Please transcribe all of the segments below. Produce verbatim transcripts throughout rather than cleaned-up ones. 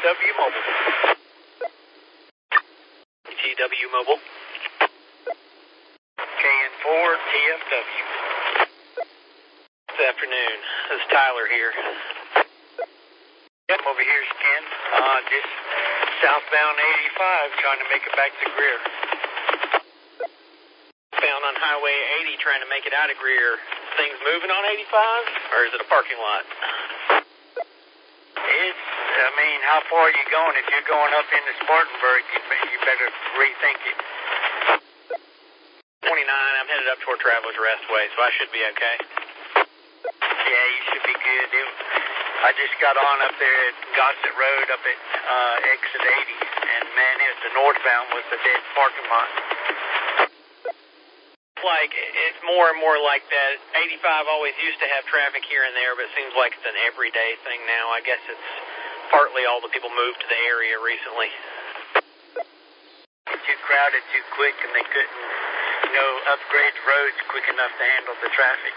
W Mobile. T W Mobile. K N four T F W. Good afternoon. This is Tyler here. Yep, I'm over here, Ken. Uh, just southbound eighty-five, trying to make it back to Greer. Found on Highway eighty, trying to make it out of Greer. Things moving on eighty-five, or is it a parking lot? It's, I mean, how far are you going? If you're going up into Spartanburg, you, you better rethink it. twenty-nine, I'm headed up toward Travelers Restway, so I should be okay. Yeah, you should be good. It, I just got on up there at Gossett Road up at uh, exit eighty, and man, it, the northbound was the dead parking lot. Like, it's more and more like that. eighty-five always used to have traffic here and there, but it seems like it's an everyday thing now. I guess it's partly all the people moved to the area recently. Too crowded too quick, and they couldn't, you know, upgrade roads quick enough to handle the traffic.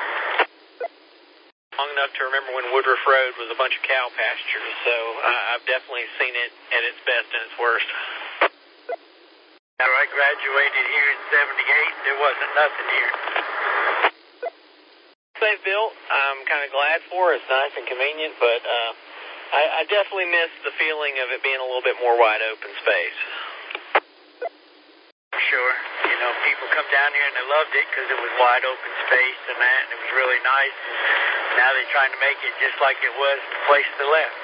Long enough to remember when Woodruff Road was a bunch of cow pastures, so uh, I've definitely seen it at its best and its worst. Now, I graduated here in seventy-eight, there wasn't nothing here. They've built, I'm kind of glad for. It's nice and convenient, but uh, I, I definitely miss the feeling of it being a little bit more wide open space. Sure. You know, people come down here and they loved it because it was wide open space and that, and it was really nice. And now they're trying to make it just like it was the place they left.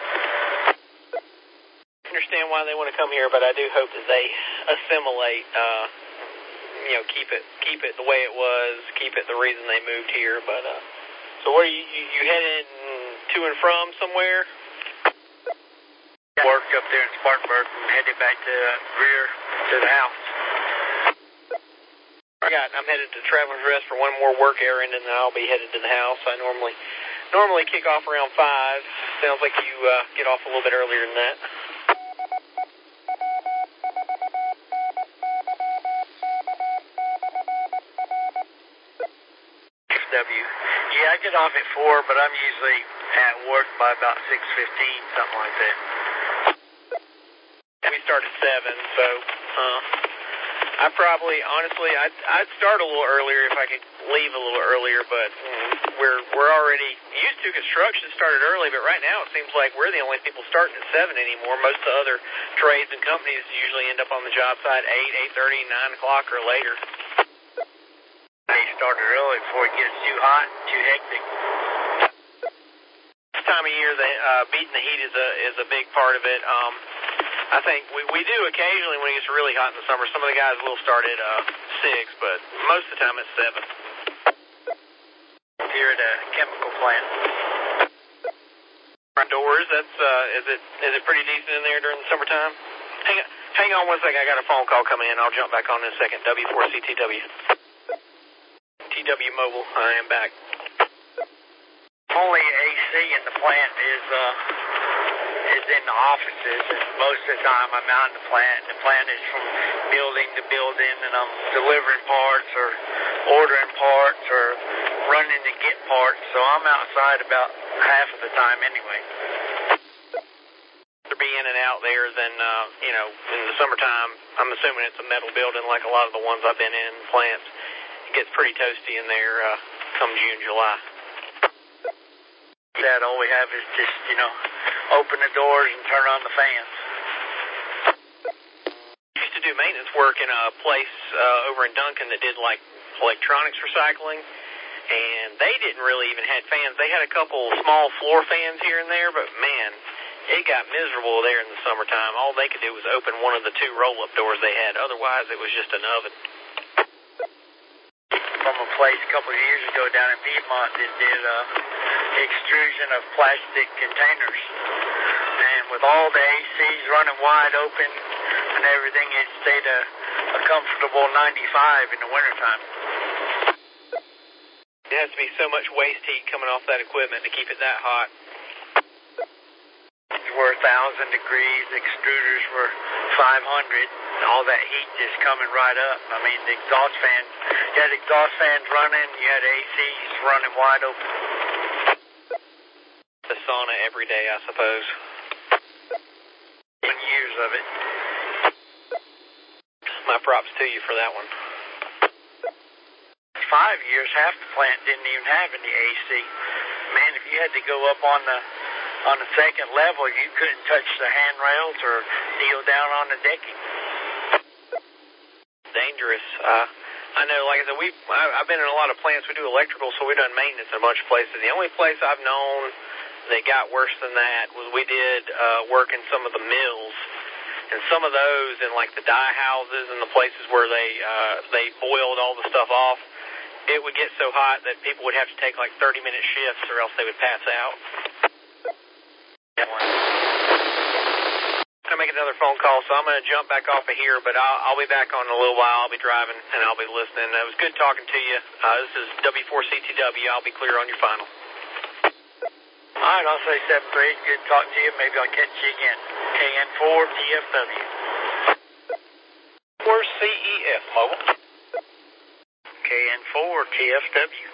I understand why they want to come here, but I do hope that they assimilate, uh, you know, keep it keep it the way it was, keep it the reason they moved here. But uh, so what are you, you, you headed to and from somewhere? Worked up there in Spartanburg and headed back to uh, Greer to the house. I got, I'm headed to Travelers Rest for one more work errand, and then I'll be headed to the house. I normally normally kick off around five. Sounds like you uh, get off a little bit earlier than that. W. Yeah, I get off at four, but I'm usually at work by about six fifteen, something like that. We start at seven, so uh, I probably, honestly, I'd, I'd start a little earlier if I could leave a little earlier, but mm, we're we're already used to construction started early, but right now it seems like we're the only people starting at seven anymore. Most of the other trades and companies usually end up on the job site eight, eight thirty, nine o'clock or later. They started early before it gets too hot, too hectic. This time of year, the, uh, beating the heat is a is a big part of it. Um, I think we, we do occasionally when it gets really hot in the summer. Some of the guys will start at uh, six, but most of the time it's seven. Here at a chemical plant. Front doors, that's uh, is it is it pretty decent in there during the summertime? Hang on, hang on one second. I got a phone call coming in. I'll jump back on in a second. W four C T W. T W Mobile, I am back. Only A C in the plant is uh is in the offices, and most of the time I'm out in the plant, and the plant is from building to building, and I'm delivering parts or ordering parts or running to get parts, so I'm outside about half of the time anyway. To be in and out there, then, uh, you know, in the summertime, I'm assuming it's a metal building like a lot of the ones I've been in, plants. It gets pretty toasty in there uh, come June, July. That all we have is just, you know, open the doors and turn on the fans. I used to do maintenance work in a place uh, over in Duncan that did, like, electronics recycling, and they didn't really even have fans. They had a couple small floor fans here and there, but, man, it got miserable there in the summertime. All they could do was open one of the two roll-up doors they had. Otherwise, it was just an oven. From a place a couple of years ago down in Piedmont that did uh, extrusion of plastic containers. And with all the A Cs running wide open and everything, it stayed a, a comfortable ninety-five in the wintertime. It has to be so much waste heat coming off that equipment to keep it that hot. Were one thousand degrees, extruders were five hundred, all that heat just coming right up. I mean, the exhaust fan, you had exhaust fans running, you had A Cs running wide open. The sauna every day, I suppose. of it. My props to you for that one. Five years, half the plant didn't even have any A C. Man, if you had to go up on the on the second level, you couldn't touch the handrails or kneel down on the decking. Dangerous. Uh, I know, like I said, we I've been in a lot of plants. We do electrical, so we've done maintenance in a bunch of places. The only place I've known that got worse than that was we did uh, work in some of the mills. And some of those in like the dye houses and the places where they uh, they boiled all the stuff off, it would get so hot that people would have to take like thirty minute shifts or else they would pass out. I'm going to make another phone call, so I'm going to jump back off of here, but I'll, I'll be back on in a little while. I'll be driving and I'll be listening. It was good talking to you. Uh, this is W four C T W. I'll be clear on your final. All right, I'll say seven three. Good talking to you. Maybe I'll catch you again. K N four T F W. four C E F Mobile. K N four T F W.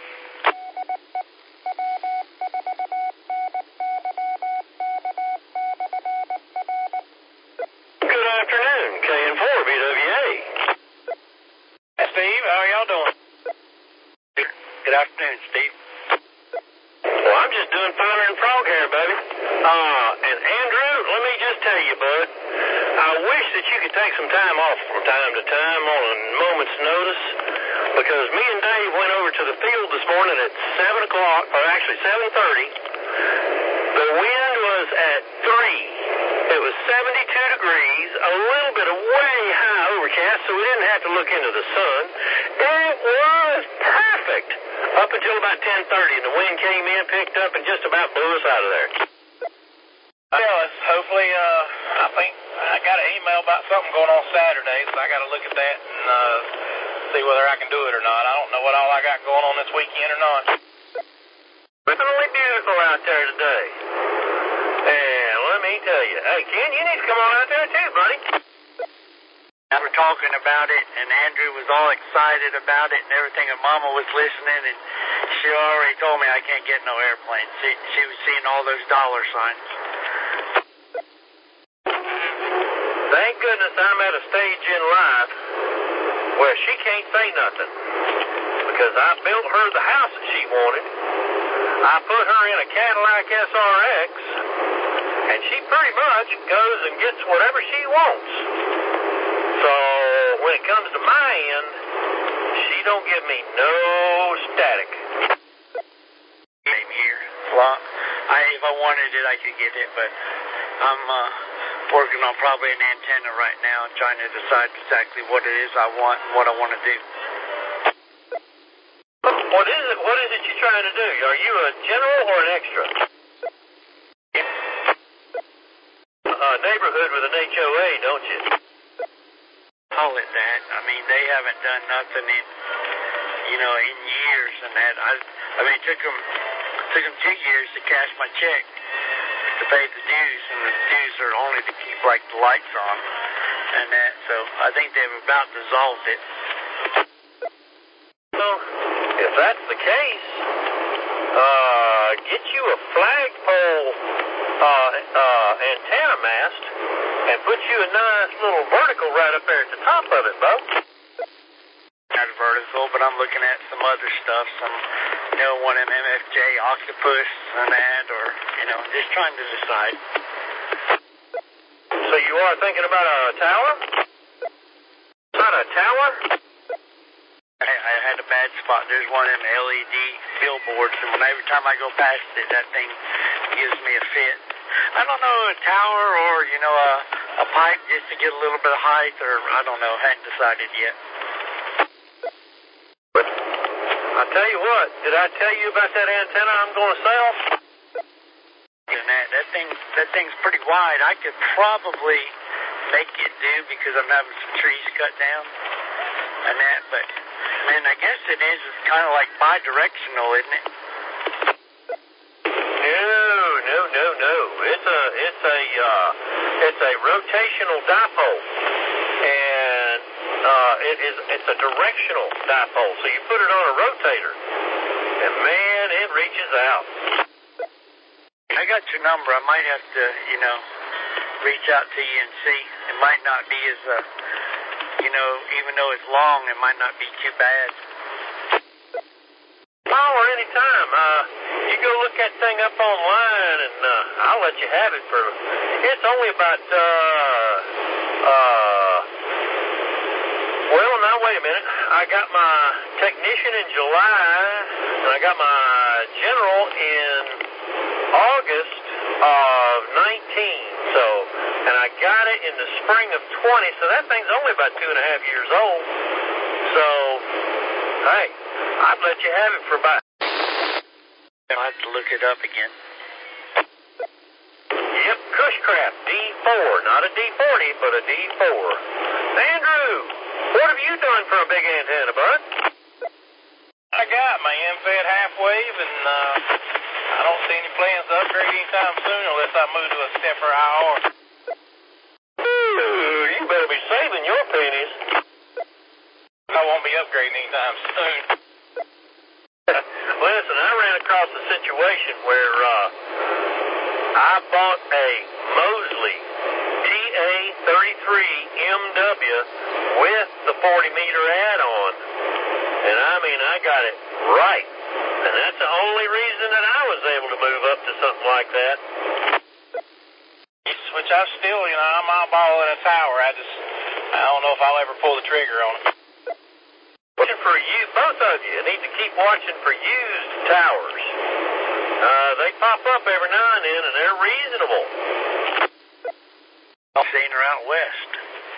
Good afternoon, K N four B W A. Hey, Steve, how are y'all doing? Good afternoon, Steve. Well, I'm just doing finer than frog hair, baby. Uh, and Andrew, let me just tell you, bud, I wish that you could take some time off from time to time on a moment's notice, because me and Dave went over to the field this morning at seven o'clock, or actually seven thirty. The wind was at three. It was seventy-two degrees, a little bit of way high overcast, so we didn't have to look into the sun. It was perfect up until about ten thirty, and the wind came in, picked up, and just about blew us out of there. Well, it's hopefully, uh, I think I got an email about something going on Saturday, so I got to look at that and uh, see whether I can do it or not. I don't know what all I got going on this weekend or not. Really beautiful out there today. And let me tell you, hey, Ken, you need to come on out there too, buddy. We were talking about it, and Andrew was all excited about it and everything, and Mama was listening, and she already told me I can't get no airplane. She, she was seeing all those dollar signs. Thank goodness I'm at a stage in life where she can't say nothing, because I built her the house that she wanted. I put her in a Cadillac S R X, and she pretty much goes and gets whatever she wants. So when it comes to my end, she don't give me no static. Same here. Well, I, if I wanted it, I could get it, but I'm uh, working on probably an antenna right now, trying to decide exactly what it is I want and what I want to do. What is it? What is it you're trying to do? Are you a general or an extra? A neighborhood with an H O A, don't you? Call it that. I mean, they haven't done nothing in, you know, in years and that. I, I mean, it took them, took them two years to cash my check to pay the dues, and the dues are only to keep, like, the lights on and that. So I think they've about dissolved it. Well, if that's the case, uh, get you a flagpole uh, uh, antenna mast and put you a nice little vertical right up there at the top of it, Bo. Not vertical, but I'm looking at some other stuff, some, you know, one of them M F J octopus and that, or, you know, just trying to decide. So you are thinking about a tower? Not a tower? I, I had a bad spot. There's one of them L E D billboards, and when every time I go past it, that thing gives me a fit. I don't know, a tower or, you know, a, a pipe just to get a little bit of height, or I don't know, hadn't decided yet. But I'll tell you what, did I tell you about that antenna I'm going to sell? And that, that, thing, that thing's pretty wide. I could probably make it do because I'm having some trees cut down and that, but, man, I guess it is. It's kind of like bi-directional, isn't it? No, no, no, no. It's a, it's a, uh, it's a rotational dipole, and uh, it is, it's a directional dipole. So you put it on a rotator, and man, it reaches out. I got your number. I might have to, you know, reach out to you and see. might not be as, uh, you know, even though it's long, it might not be too bad. Oh, or any time. Uh, you go look that thing up online, and uh, I'll let you have it for. It's only about. Uh, uh, well, now wait a minute. I got my technician in July, and I got my general in August of nineteen. So, and I got it in the spring of twenty. So that thing's only about two and a half years old. So, hey, I'd let you have it for about. I'll have to look it up again. Yep, Cushcraft D four, not a D forty, but a D four. Andrew, what have you done for a big antenna, bud? I got my M-Fed half wave, and uh, I don't see any plans to upgrade anytime soon unless I move to a stepper I R. Ooh, you better be saving your pennies. I won't be upgrading anytime soon. Listen, I ran across a situation where uh, I bought a Mosley T A thirty-three M W with the forty meter add-on. And I mean, I got it right. And that's the only reason that I was able to move up to something like that. Which I still, you know, I'm eyeballing a tower. I just, I don't know if I'll ever pull the trigger on it. Watching for you, both of you need to keep watching for used towers. Uh, they pop up every now and then, and they're reasonable. I've seen her out west.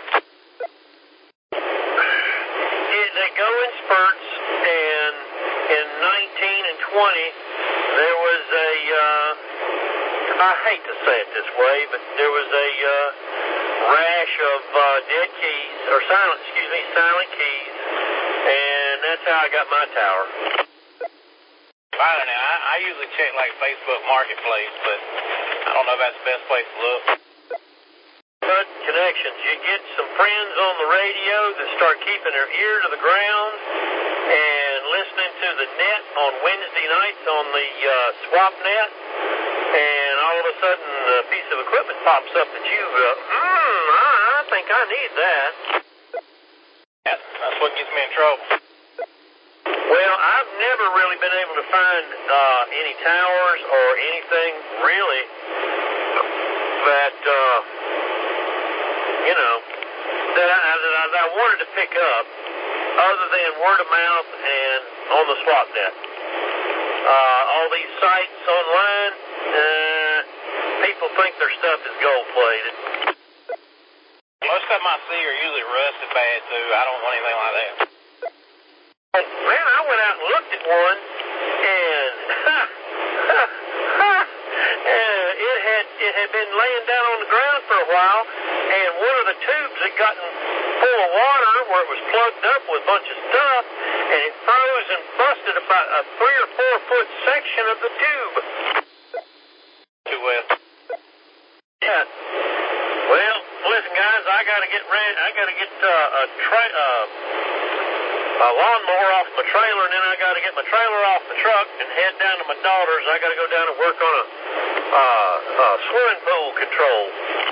It, they go in spurts, and in nineteen and twenty, there was a, uh, I hate to say it this way, but there was a uh, rash of uh, dead keys, or silent, excuse me, silent keys, and that's how I got my tower. I don't know. I, I usually check like Facebook Marketplace, but I don't know if that's the best place to look. Good connections. You get some friends on the radio that start keeping their ear to the ground and listening to the net on Wednesday nights on the uh, swap net, and all of a sudden a piece of equipment pops up that you, uh, hmm, I, I think I need that. That, that's what gets me in trouble. Well, I've never really been able to find uh, any towers or anything really that, uh, you know, that I, that, I, that I wanted to pick up other than word of mouth and on the swap net. Uh, all these sites online, uh, people think their stuff is gold-plated. Most of them I see are usually rusted bad, too. I don't want anything like that. Man, I went out and looked at one, and ha, ha, ha, uh, it had it had been laying down on the ground for a while, and one of the tubes had gotten full of water where it was plugged up with a bunch of stuff, and it froze and busted about a three or four foot section of the tube. Too well. Yeah. Well, listen, guys, I gotta get ready. I gotta get uh, a tra- uh, a lawnmower off my trailer, and then I got to get my trailer off the truck and head down to my daughter's. I got to go down and work on a uh, uh, swimming pool control.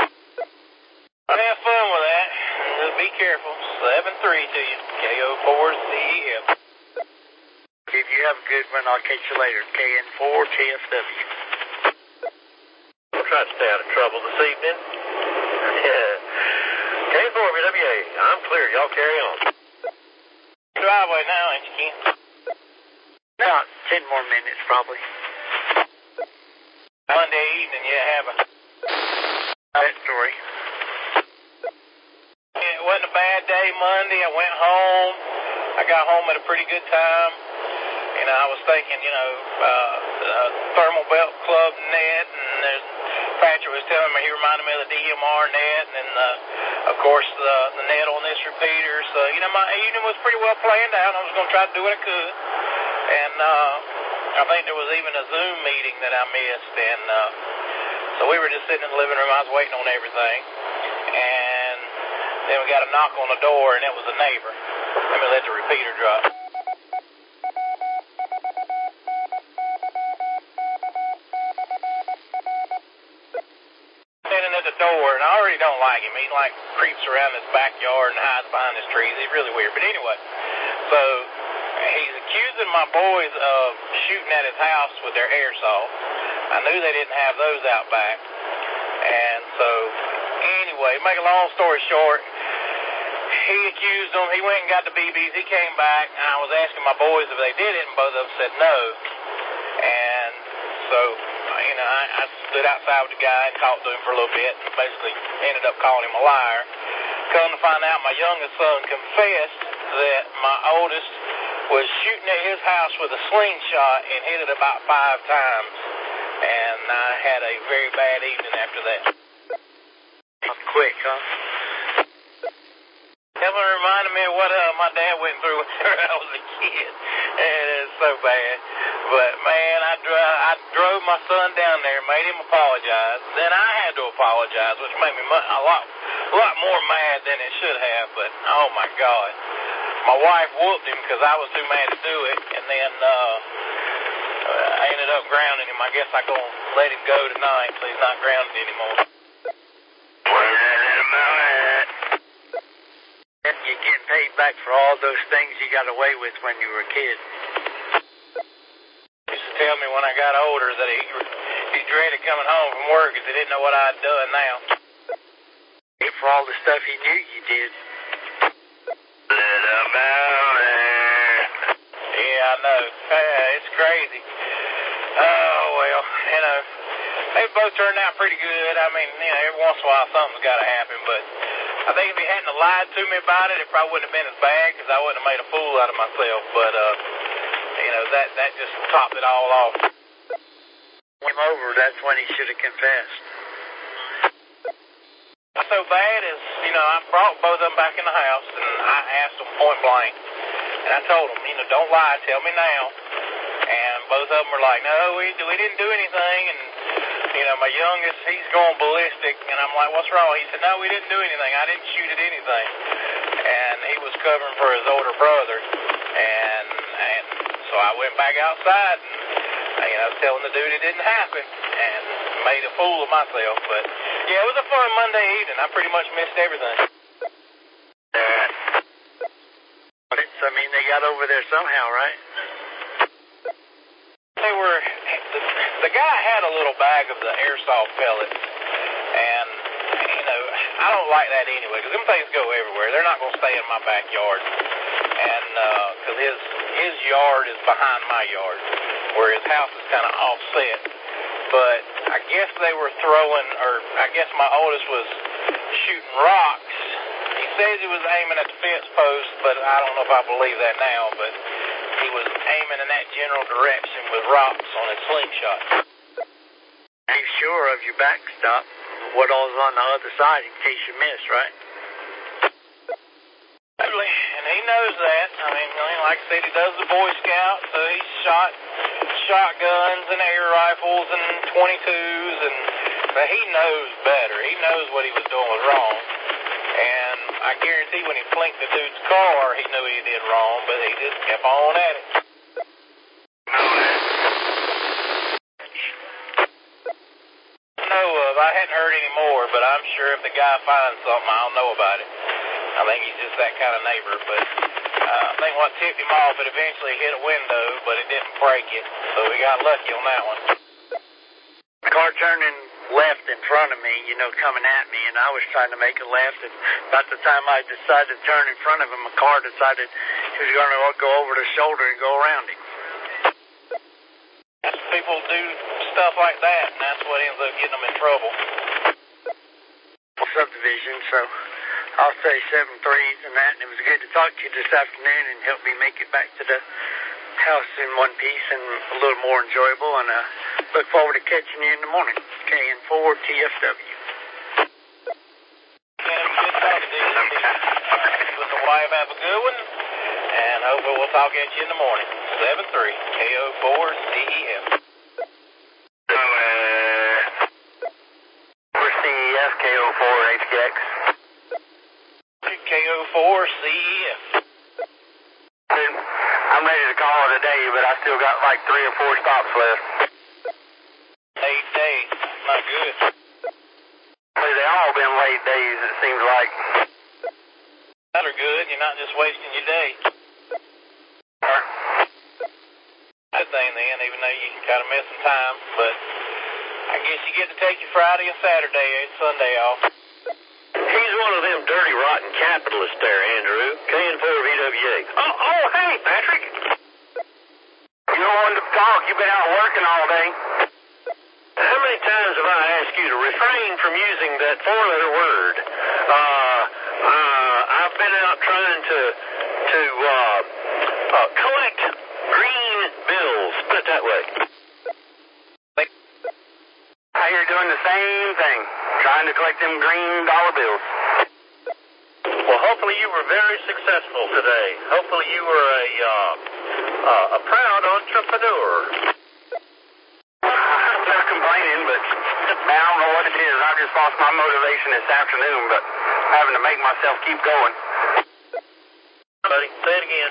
Have fun with that. Just be careful. seven three to you. K O four C E F. If you have a good one, I'll catch you later. K N four T F W. We'll try to stay out of trouble this evening. K N four V W A. I'm clear. Y'all carry on. Driveway now, ain't you, Ken? About ten more minutes, probably. Monday evening, you have a... That story. It wasn't a bad day Monday. I went home. I got home at a pretty good time. You know, I was thinking, you know, uh, uh, thermal belt club net, and there's... Patrick was telling me, he reminded me of the D M R net, and then, uh, of course, the, the net on this repeater. So, you know, my evening was pretty well planned out. I was going to try to do what I could. And uh, I think there was even a Zoom meeting that I missed. And uh, so we were just sitting in the living room. I was waiting on everything. And then we got a knock on the door, and it was a neighbor. Let me let the repeater drop. Standing at the door, and I already don't like him. He, like, creeps around his backyard and hides behind his trees. He's really weird. But anyway, so he's accusing my boys of shooting at his house with their airsoft. I knew they didn't have those out back. And so, anyway, make a long story short, he accused them. He went and got the B Bs. He came back, and I was asking my boys if they did it, and both of them said no. And so, you know, I, I stood outside with the guy and talked to him for a little bit and basically ended up calling him a liar. Come to find out, my youngest son confessed that my oldest was shooting at his house with a slingshot and hit it about five times. And I had a very bad evening after that. Quick, huh? Definitely reminded me of what uh, my dad went through when I was a kid. And it's so bad. But, man, I, dro- I drove my son down there, made him apologize. Then I had to apologize, which made me mu- a lot a lot more mad than it should have. But, oh, my God. My wife whooped him because I was too mad to do it. And then uh, I ended up grounding him. I guess I'm going to let him go tonight so he's not grounded anymore. You're getting paid back for all those things you got away with when you were a kid. He used to tell me when I got older that he, he dreaded coming home from work because he didn't know what I'd done now. For all the stuff he knew you did. Yeah, I know. Uh, it's crazy. Oh, well, you know, they both turned out pretty good. I mean, you know, every once in a while something's got to happen, but I think if he hadn't lied to me about it, it probably wouldn't have been as bad because I wouldn't have made a fool out of myself. But, uh, you know, that, that just topped it all off. Came over, that's when he should have confessed. What's so bad is, you know, I brought both of them back in the house, and I asked them point blank. And I told them, you know, don't lie, tell me now. And both of them were like, no, we, we didn't do anything. And, you know, my youngest, he's going ballistic. And I'm like, what's wrong? He said, no, we didn't do anything. I didn't shoot at anything. And he was covering for his older brother. And and so I went back outside and, you know, telling the dude it didn't happen. And made a fool of myself. But, yeah, it was a fun Monday evening. I pretty much missed everything. I mean, they got over there somehow, right? They were, the, the guy had a little bag of the airsoft pellets, and, you know, I don't like that anyway, because them things go everywhere. They're not going to stay in my backyard, and, because uh, his, his yard is behind my yard, where his house is kind of offset, but I guess they were throwing, or I guess my oldest was shooting rocks. He says he was aiming at the fence post, but I don't know if I believe that now, but he was aiming in that general direction with rocks on his slingshot. Are you sure of your backstop? What all's on the other side in case you miss, right? Totally, and he knows that. I mean, like I said, he does the Boy Scouts, so he's shot shotguns and air rifles and twenty-twos, and but he knows better. He knows what he was doing was wrong. And I guarantee when he flinked the dude's car, he knew he did wrong, but he just kept on at it. No, uh, I hadn't heard any more, but I'm sure if the guy finds something, I'll know about it. I think he's just that kind of neighbor, but uh, I think what tipped him off, it eventually hit a window, but it didn't break it, so we got lucky on that one. The car turning left in front of me, you know, coming at me, and I was trying to make a left, and about the time I decided to turn in front of him, a car decided he was going to go over the shoulder and go around him. People do stuff like that, and that's what ends up getting them in trouble. Subdivision, so I'll say seven threes and that, and it was good to talk to you this afternoon and help me make it back to the house in one piece and a little more enjoyable, and uh, look forward to catching you in the morning. K N four T F W. Yeah, good talking to you. With the wife, have a good one, and hopefully we'll talk at you in the morning. seven three K O four C E F. C E F, K O four H K X. K O four C E F. I'm ready to call it a day, but I still got like three or four stops left. Eight days. Not good. They eight days, it seems like. That are good. You're not just wasting your day. That thing then, even though you can kind of miss some time, but I guess you get to take your Friday and Saturday and Sunday off. He's one of them dirty, rotten capitalists there, Andrew. K N four V W A. Oh, oh, hey, Patrick. You don't want to talk. You've been out working all day. How many times have I asked you to refrain from using that four-letter word? Uh, uh, I've been out trying to, to, uh, uh, collect green bills. Put it that way. Hey, you're doing the same thing, trying to collect them green dollar bills. Well, hopefully you were very successful today. Hopefully you were a, uh, uh, a proud entrepreneur. I'm not complaining, but man, I don't know what it is. I just lost my motivation this afternoon, but I'm having to make myself keep going. Buddy, say it again.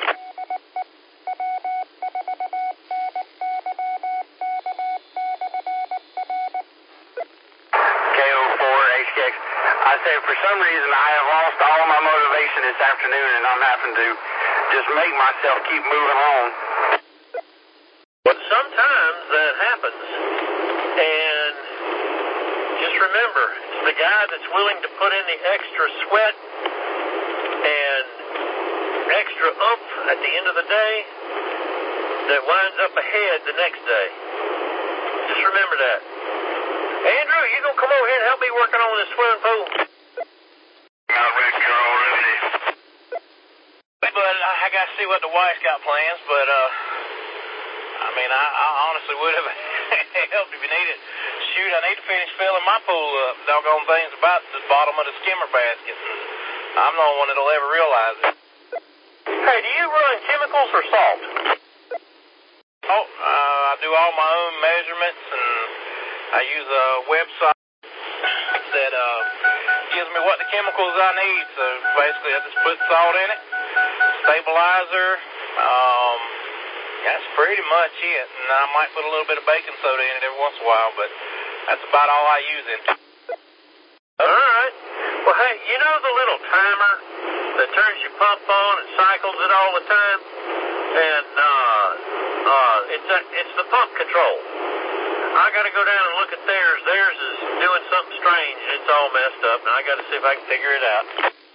K O four H K X. I said for some reason I have lost all my motivation this afternoon, and I'm having to just make myself keep moving on. But sometimes that happens, and just remember, it's the guy that's willing to put in the extra sweat and extra oomph at the end of the day that winds up ahead the next day. Just remember that. Andrew, you gonna come over here and help me working on this swimming pool? Not ready already. But I gotta see what the wife's got plans, but, uh, I mean, I, I honestly would have helped if you needed. Shoot, I need to finish filling my pool up. Doggone things about the bottom of the skimmer basket. I'm the only one that'll ever realize it. Hey, do you run chemicals or salt? Oh, uh, I do all my own measurements, and I use a website that uh, gives me what the chemicals I need. So basically, I just put salt in it, stabilizer. Um, that's pretty much it. And I might put a little bit of baking soda in it every once in a while, but that's about all I use in it. All right. Well, hey, you know the little timer that turns your pump on and cycles it all the time? And uh, uh, it's a, it's the pump control. I got to go down and look at theirs. Theirs is doing something strange, and it's all messed up, and I got to see if I can figure it out.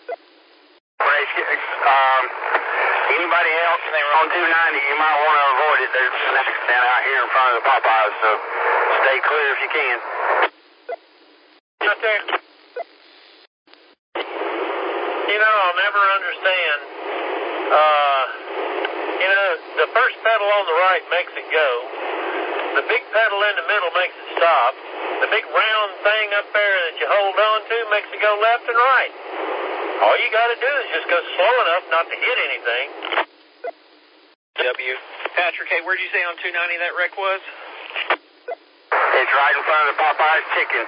Um, anybody else on two ninety, you might want to avoid it. There's an accident out here in front of the Popeyes, so stay clear if you can. Out there. You know, I'll never understand. Uh, you know, the first pedal on the right makes it go. The big pedal in the middle makes it stop. The big round thing up there that you hold on to makes it go left and right. All you got to do is just go slow enough not to hit anything. W. Patrick, hey, where'd you say on two ninety that wreck was? It's right in front of the Popeyes chicken.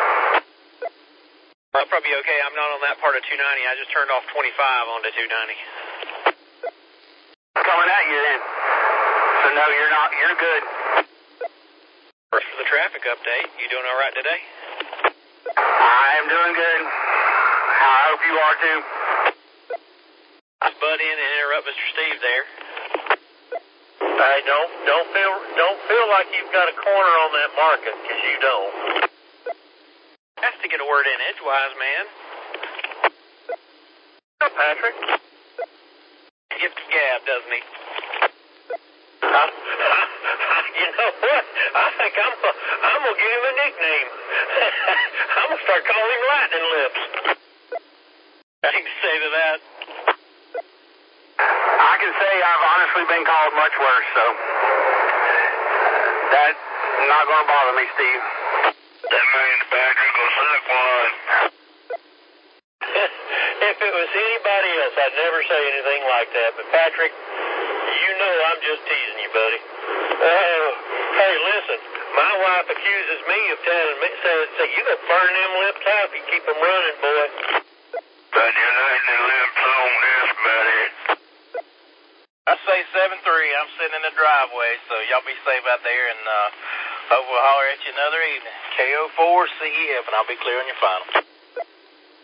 I'll probably be okay. I'm not on that part of two ninety. I just turned off twenty-five onto two ninety. Coming at you then. So no, you're not. You're good. For the traffic update, you doing all right today? I am doing good. I hope you are too. Let's butt in and interrupt Mister Steve there. Hey, don't don't feel don't feel like you've got a corner on that market, because you don't. Has to get a word in edgewise, man. Patrick. He gets the gab, doesn't he? Uh, you know what? I think I'm I'm gonna give him a nickname. I'm gonna start calling him Lightning Lips. I can say to that. I can say I've honestly been called much worse, so that's not going to bother me, Steve. That means Patrick will suck one. If it was anybody else, I'd never say anything like that. But Patrick, you know I'm just teasing you, buddy. Uh, hey, listen, my wife accuses me of telling me, says, say, you gonna burn them lips out if you keep them running, boy. But you're letting the lips on this, buddy. I say seven three. I'm sitting in the driveway, so y'all be safe out there, and uh, hope we'll holler at you another evening. K O four C E F, and I'll be clear on your final.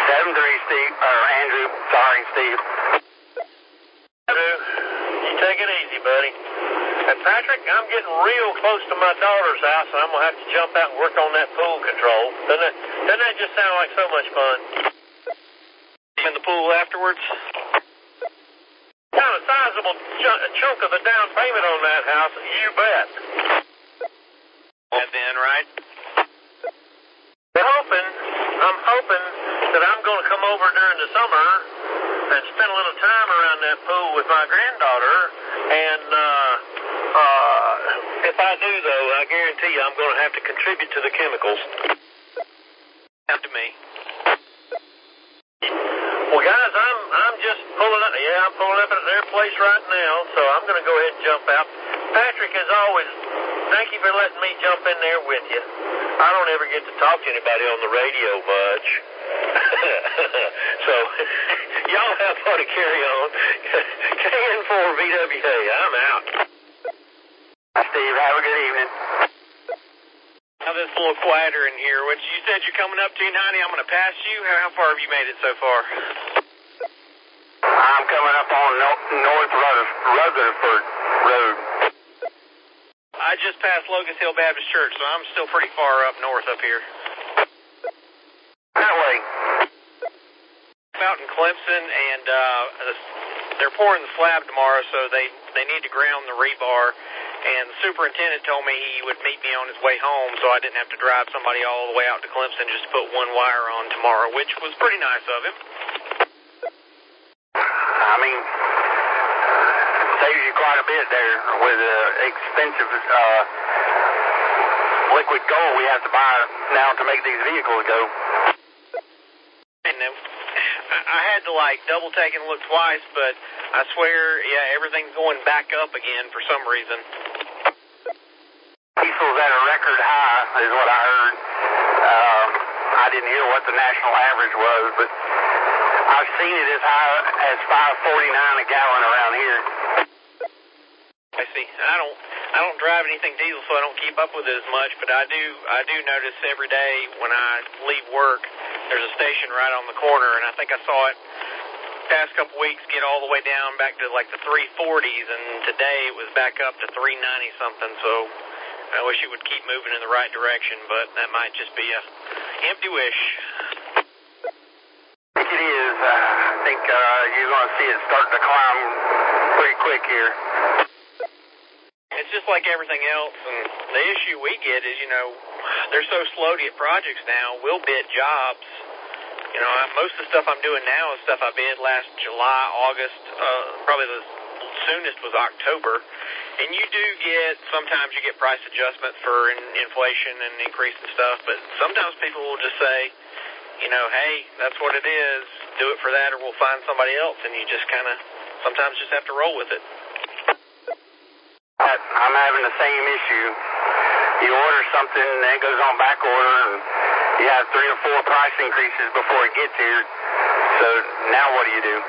seven three, Steve, or Andrew, sorry, Steve. Andrew, you take it easy, buddy. And Patrick, I'm getting real close to my daughter's house, and I'm going to have to jump out and work on that pool control. Doesn't that, doesn't that just sound like so much fun? In the pool afterwards? Kind of sizable ch- chunk of the down payment on that house, you bet. And then, right? I'm hoping, I'm hoping that I'm going to come over during the summer and spend a little time around that pool with my granddaughter. And uh, uh, if I do, though, I guarantee you I'm going to have to contribute to the chemicals. Come to me. Well, guys, I'm I'm just pulling up. Yeah, I'm pulling up at their place right now, so I'm going to go ahead and jump out. Patrick, as always, thank you for letting me jump in there with you. I don't ever get to talk to anybody on the radio much. So, y'all have fun to carry on. K N four V W A, I'm out. Hi, Steve. Have a good evening. Now this is a little quieter in here. What you said you're coming up T ninety, I'm going to pass you. How, how far have you made it so far? I'm coming up on no- North Rutherford Road. I just passed Locust Hill Baptist Church, so I'm still pretty far up north up here. That way. I'm out in Clemson, and uh, they're pouring the slab tomorrow, so they, they need to ground the rebar. And the superintendent told me he would meet me on his way home, so I didn't have to drive somebody all the way out to Clemson just to put one wire on tomorrow, which was pretty nice of him. I mean, saves you quite a bit there with the expensive uh, liquid gold we have to buy now to make these vehicles go. And uh, I had to, like, double take and look twice, but I swear, yeah, everything's going back up again for some reason. Diesel's at a record high, is what I heard. Uh, I didn't hear what the national average was, but I've seen it as high as five forty-nine a gallon around here. I see. I don't, I don't drive anything diesel, so I don't keep up with it as much. But I do, I do notice every day when I leave work, there's a station right on the corner, and I think I saw it past couple weeks get all the way down back to like the three forties, and today it was back up to three ninety something. So I wish it would keep moving in the right direction, but that might just be a empty wish. I think it is. Uh, I think uh, you're going to see it starting to climb pretty quick here. It's just like everything else, and the issue we get is, you know, they're so slow to get projects now. We'll bid jobs. You know, most of the stuff I'm doing now is stuff I bid last July, August, uh, probably the soonest was October. And you do get, sometimes you get price adjustments for in, inflation and increase and stuff, but sometimes people will just say, you know, hey, that's what it is, do it for that or we'll find somebody else, and you just kind of sometimes just have to roll with it. I'm having the same issue. You order something and it goes on back order, and you have three or four price increases before it gets here. So now what do you do?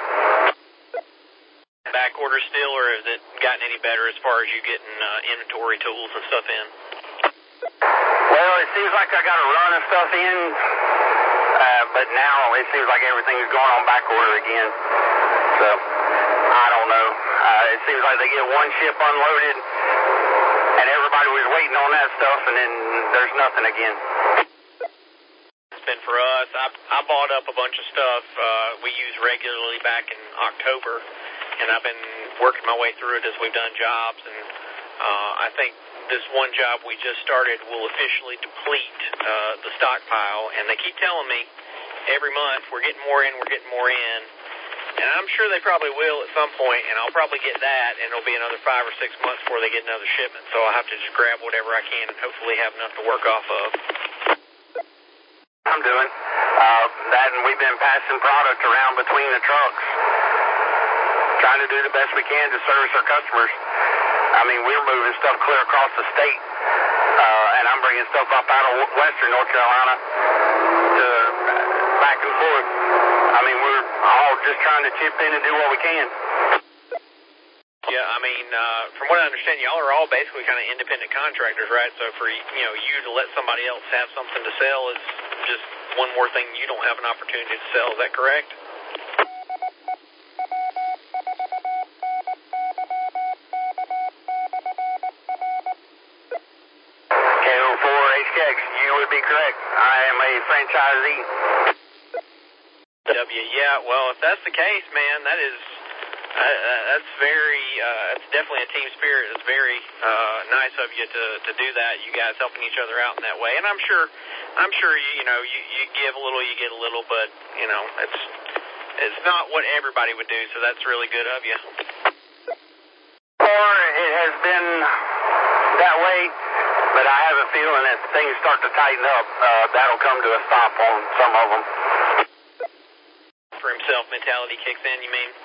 Back order still, or has it gotten any better as far as you getting uh, inventory tools and stuff in? Well, it seems like I got a run of stuff in, uh, but now it seems like everything's going on back order again. So I don't know. Uh, it seems like they get one ship unloaded, and everybody was waiting on that stuff, and then there's nothing again. It's been for us. I, I bought up a bunch of stuff uh, we use regularly back in October, and I've been working my way through it as we've done jobs, and uh, I think this one job we just started will officially deplete uh, the stockpile, and they keep telling me every month we're getting more in, we're getting more in. And I'm sure they probably will at some point, and I'll probably get that, and it'll be another five or six months before they get another shipment. So I'll have to just grab whatever I can and hopefully have enough to work off of. I'm doing uh, that, and we've been passing product around between the trucks, trying to do the best we can to service our customers. I mean, we're moving stuff clear across the state, uh, and I'm bringing stuff up out of western North Carolina to back and forth. I mean, we're all just trying to chip in and do what we can. Yeah, I mean, uh, from what I understand, y'all are all basically kind of independent contractors, right? So for, you know, you to let somebody else have something to sell is just one more thing you don't have an opportunity to sell. Is that correct? K O four H K X, you would be correct. I am a franchisee. W, yeah, well, if that's the case, man, that is, uh, that's very, uh, that's definitely a team spirit. It's very uh, nice of you to, to do that, you guys helping each other out in that way. And I'm sure, I'm sure, you, you know, you, you give a little, you get a little, but, you know, it's, it's not what everybody would do, so that's really good of you. Or it has been that way, but I have a feeling that things start to tighten up, uh, that'll come to a stop on some of them. For himself mentality kicks in, you mean?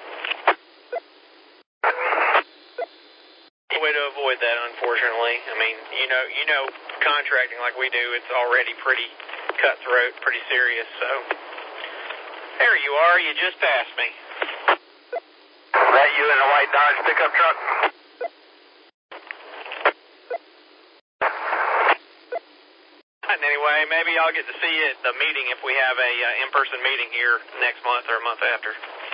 A way to avoid that, unfortunately. I mean, you know, you know, contracting like we do, it's already pretty cutthroat, pretty serious. So there you are. You just passed me. That you in a white Dodge pickup truck? Anyway, maybe I'll get to see you at the meeting if we have a uh, in-person meeting here next month or a month after.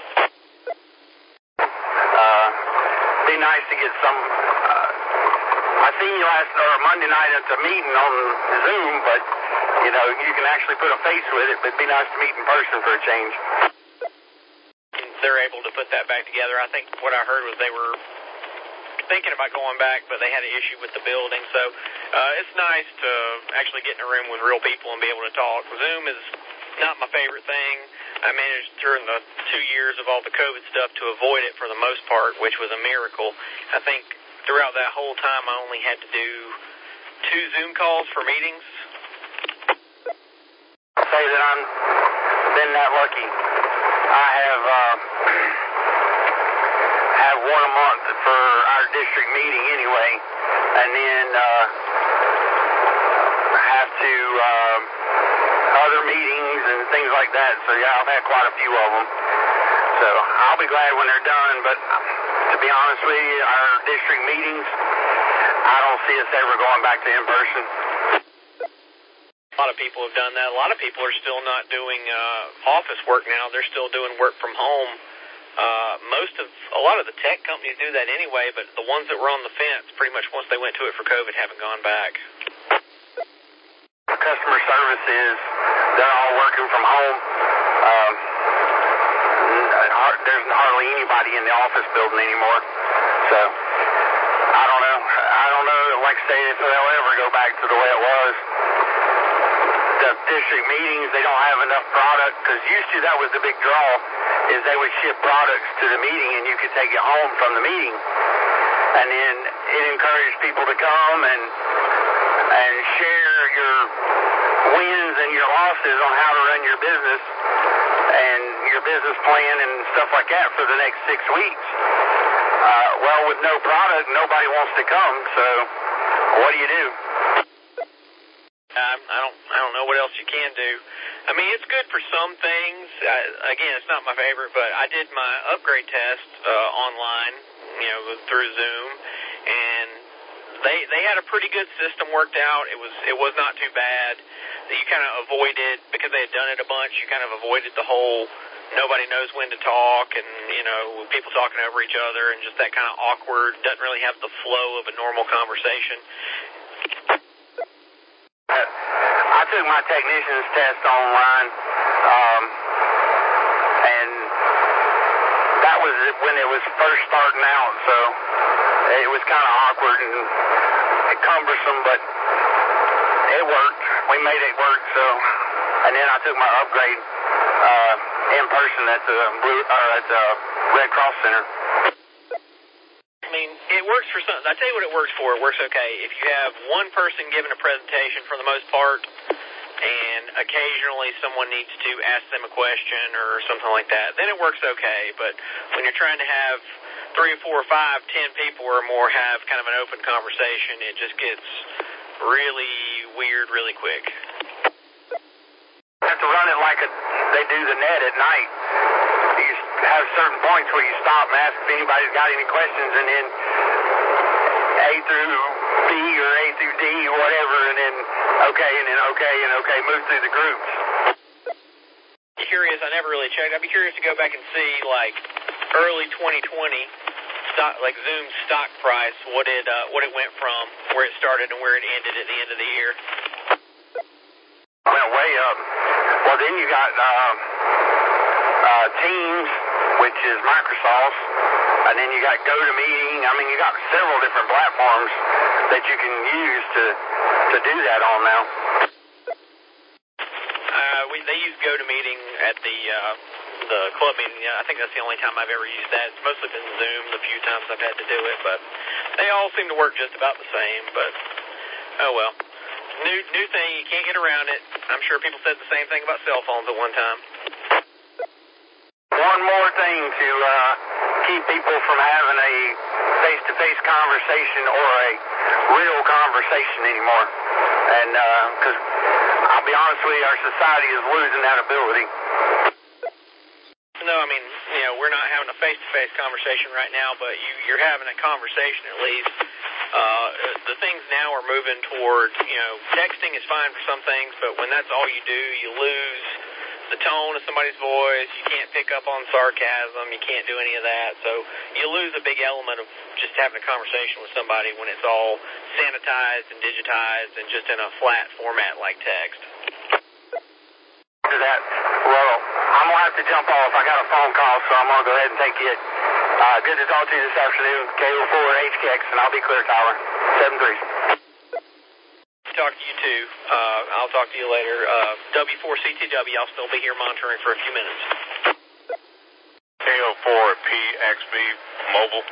Uh, be nice to get some. Uh, I seen you last or Monday night at the meeting on Zoom, but you know you can actually put a face with it. But it'd be nice to meet in person for a change. They're able to put that back together. I think what I heard was they were thinking about going back, but they had an issue with the building. So uh, it's nice to actually get in a room with real people and be able to talk. Zoom is not my favorite thing. I managed during the two years of all the COVID stuff to avoid it for the most part, which was a miracle. I think throughout that whole time I only had to do two Zoom calls for meetings. I'll say that I'm been that lucky. I have uh, have one a month for our district meeting anyway, and then uh, have to uh, other meetings and things like that. So yeah, I've had quite a few of them. So I'll be glad when they're done. But to be honest with you, our district meetings, I don't see us ever going back to in person. A lot of people have done that. A lot of people are still not doing uh, office work now. They're still doing work from home. Uh, most of, a lot of the tech companies do that anyway, but the ones that were on the fence, pretty much once they went to it for COVID, haven't gone back. Customer service is, they're all working from home. Um, there's hardly anybody in the office building anymore. So, I don't know. I don't know, like I say, if they'll ever go back to the way it was. The district meetings, they don't have enough product, because used to that was the big draw, is they would ship products to the meeting and you could take it home from the meeting. And then it encouraged people to come and and share your wins and your losses on how to run your business and your business plan and stuff like that for the next six weeks. Uh, well, with no product, nobody wants to come, so what do you do? Um, I don't, I don't know what else you can do. I mean, it's good for some things. I, again, it's not my favorite, but I did my upgrade test uh, online, you know, through Zoom, and they they had a pretty good system worked out. It was it was not too bad. You kind of avoided, because they had done it a bunch, you kind of avoided the whole nobody knows when to talk and, you know, people talking over each other and just that kind of awkward, doesn't really have the flow of a normal conversation. I took my technician's test online, um, and that was when it was first starting out, so it was kind of awkward and cumbersome, but it worked. We made it work, so, and then I took my upgrade uh, in person at the Blue, or at the Red Cross Center. I mean, it works for some. I tell you what it works for. It works okay. If you have one person giving a presentation for the most part, and occasionally someone needs to ask them a question or something like that, then it works okay. But when you're trying to have three or four or five, ten people or more have kind of an open conversation, it just gets really weird really quick. You have to run it like a, they do the net at night. You have certain points where you stop and ask if anybody's got any questions, and then A through B or A through D or whatever, and then okay, and then okay, and okay, move through the groups. curious. I never really checked. I'd be curious to go back and see, like, early twenty twenty, stock, like Zoom's stock price, what it uh, what it went from, where it started and where it ended at the end of the year. Went way up. Well, then you got uh, uh, Teams, which is Microsoft, and then you got GoToMeeting. I mean, you got several different platforms that you can use to to do that on now. Uh, we they use GoToMeeting at the uh, the club meeting. Yeah, I think that's the only time I've ever used that. It's mostly been Zoom the few times I've had to do it, but they all seem to work just about the same. But oh well, new new thing. You can't get around it. I'm sure people said the same thing about cell phones at one time. One more thing to uh, keep people from having a face-to-face conversation or a real conversation anymore. And because uh, I'll be honest with you, our society is losing that ability. No, I mean, you know, we're not having a face-to-face conversation right now, but you, you're having a conversation at least. Uh, the things now are moving toward, you know, texting is fine for some things, but when that's all you do, you lose the tone of somebody's voice. You can't pick up on sarcasm. You can't do any of that. So you lose a big element of just having a conversation with somebody when it's all sanitized and digitized and just in a flat format like text. To that, well, I'm going to have to jump off. I got a phone call, so I'm going to go ahead and take it. Uh, good to talk to you this afternoon, K O four H K X, and I'll be clear, Tower. seven three. Talk to you too. Uh, I'll talk to you later. Uh, W four C T W, I'll still be here monitoring for a few minutes. K O four P X B mobile.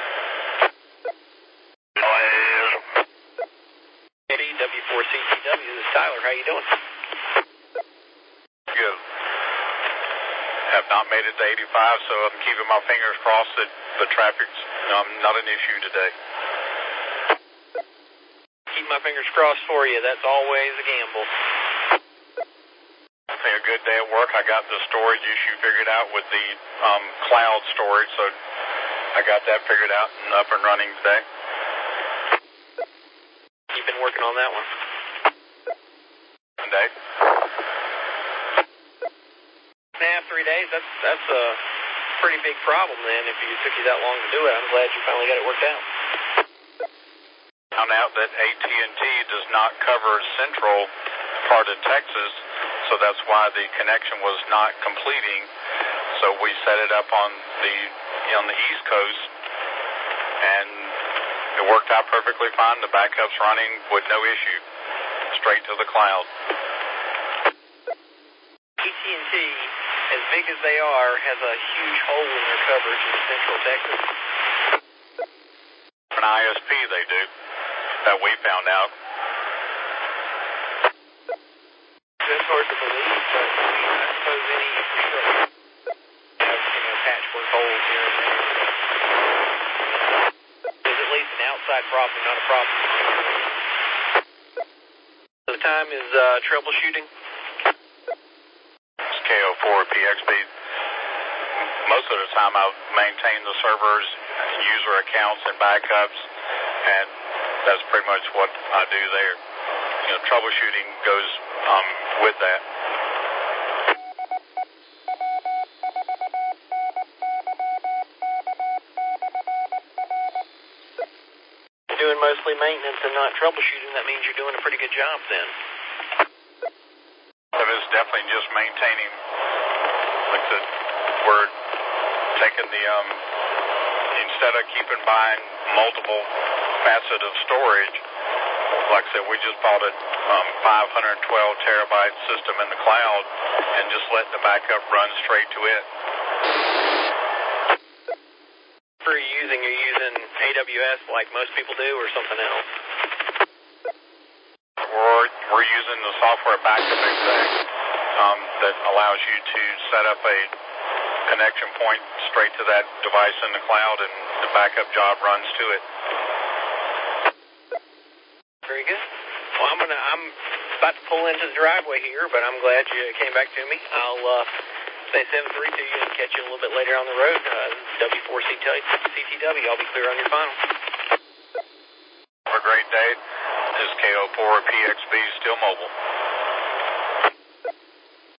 W four C T W, this is Tyler. How you doing? Good. Have not made it to eighty-five, so I'm keeping my fingers crossed that the traffic's um, not an issue today. Keep my fingers crossed for you. That's always a gamble. I think a good day at work. I got the storage issue figured out with the um, cloud storage, so I got that figured out and up and running today. You've been working on that one? Today. Yeah, three days. That's that's a pretty big problem then. If it took you that long to do it, I'm glad you finally got it worked out. Found out that A T and T does not cover central part of Texas, so that's why the connection was not completing. So we set it up on the on the East Coast, and it worked out perfectly fine. The backup's running with no issue, straight to the cloud. A T and T, as big as they are, has a huge hole in their coverage in central Texas. An I S P, they do. That we found out. That's hard to believe, but I suppose any infrastructure have, you know, patchwork holes here and there. There's at least an outside problem, not a problem. The time is uh, troubleshooting. It's K O four P X B. Most of the time I maintain the servers, user accounts, and backups, and that's pretty much what I do there. You know, troubleshooting goes um, with that. You're doing mostly maintenance and not troubleshooting. That means you're doing a pretty good job then. It is definitely just maintaining. Like I said, we're taking the, um, instead of keeping buying multiple facets of storage, like I said, we just bought a um, five hundred twelve terabyte system in the cloud and just let the backup run straight to it. What are you using? You're using A W S like most people do, or something else? We're, we're using the software backup exec um, that allows you to set up a connection point straight to that device in the cloud, and the backup job runs to it. Very good. Well, I'm gonna I'm about to pull into the driveway here, but I'm glad you came back to me. I'll uh, say seven three to you and catch you a little bit later on the road. Uh, W four C T W. I'll be clear on your final. Have a great day. This is K O four P X B, still mobile.